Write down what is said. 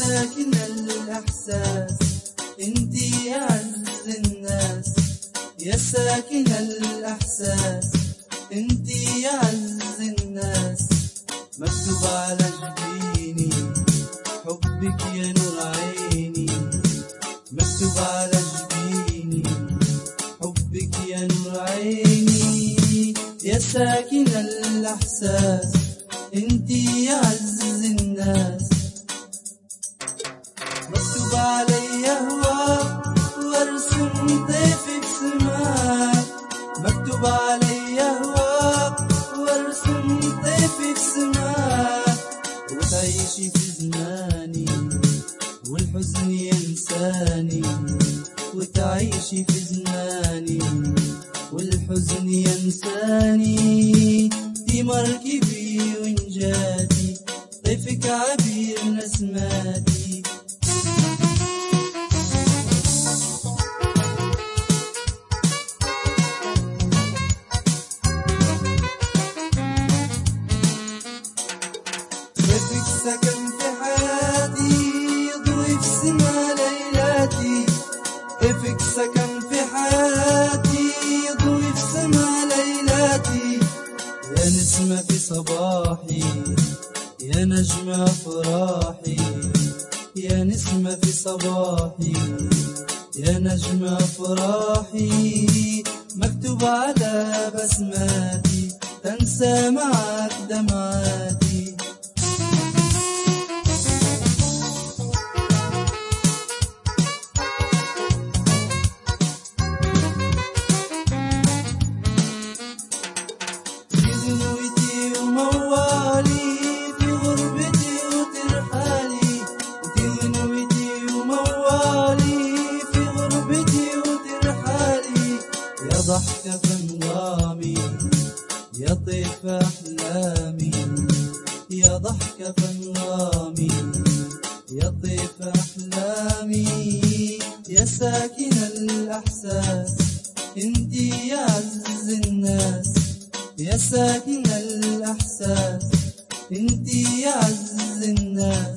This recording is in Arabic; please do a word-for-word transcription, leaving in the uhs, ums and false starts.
ساكن الإحساس انتي أعز الناس، يا ساكن الإحساس انتي أعز الناس. مكتوب على جبيني حبك يا نور عيني، مكتوب على جبيني حبك يا نور عيني، يا ساكن الإحساس انتي أعز الناس. مكتوب علي هواك وارسم طيفي بسماك، مكتوب علي هواك وارسم طيفي بسماك، وتعيشي في زماني والحزن ينساني، وتعيشي في زماني والحزن ينساني. دي مركبي ونجاتي طيفك عبير نسماتي. طيفك سكن في حياتي يضوي في سما ليلاتي، طيفك سكن في حياتي يضوي في سما ليلاتي. يا نسمة في صباحي يا نجم أفراحي، يا نسمة في صباحي يا نجم أفراحي. مكتوب على بسماتي تنسى معك دمعاتي. يا ضحكة فنغامي يا طيف أحلامي، يا ضحكة فنغامي يا طيف أحلامي، يا ساكن الإحساس انتي أعز الناس، يا ساكن الإحساس انتي أعز الناس.